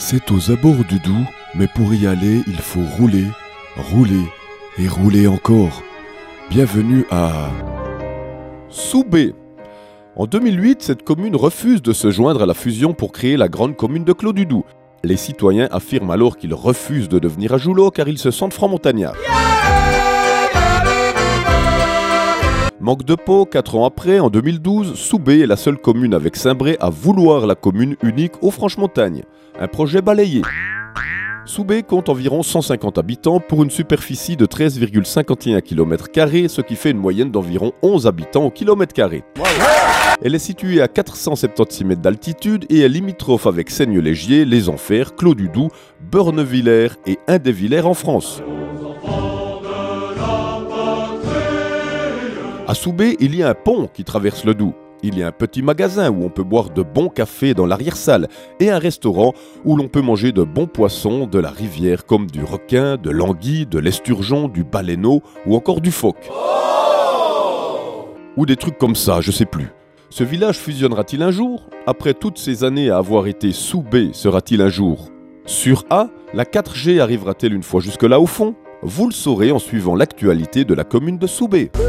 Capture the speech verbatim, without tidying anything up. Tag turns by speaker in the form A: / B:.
A: C'est aux abords du Doubs, mais pour y aller, il faut rouler, rouler et rouler encore. Bienvenue à
B: Soubé. En deux mille huit, cette commune refuse de se joindre à la fusion pour créer la grande commune de Clos du Doubs. Les citoyens affirment alors qu'ils refusent de devenir Ajoulots car ils se sentent francs-montagnards. Manque de peau, quatre ans après, en deux mille douze, Soubé est la seule commune avec Saint-Bray à vouloir la commune unique aux Franches-Montagnes. Un projet balayé. Soubé compte environ cent cinquante habitants pour une superficie de treize virgule cinquante et un kilomètres carrés, ce qui fait une moyenne d'environ onze habitants au kilomètre carré. Elle est située à quatre cent soixante-seize mètres d'altitude et est limitrophe avec Seigne-Légier, Les Enfers, Clos du Doubs, Bernevillers et Indévillers en France. À Soubé, il y a un pont qui traverse le Doubs. Il y a un petit magasin où on peut boire de bons cafés dans l'arrière-salle et un restaurant où l'on peut manger de bons poissons de la rivière comme du requin, de l'anguille, de l'esturgeon, du baleineau ou encore du phoque. Oh ou des trucs comme ça, je sais plus. Ce village fusionnera-t-il un jour? Après toutes ces années à avoir été Soubé, sera-t-il un jour sur A? La quatre G arrivera-t-elle une fois jusque-là au fond? Vous le saurez en suivant l'actualité de la commune de Soubé.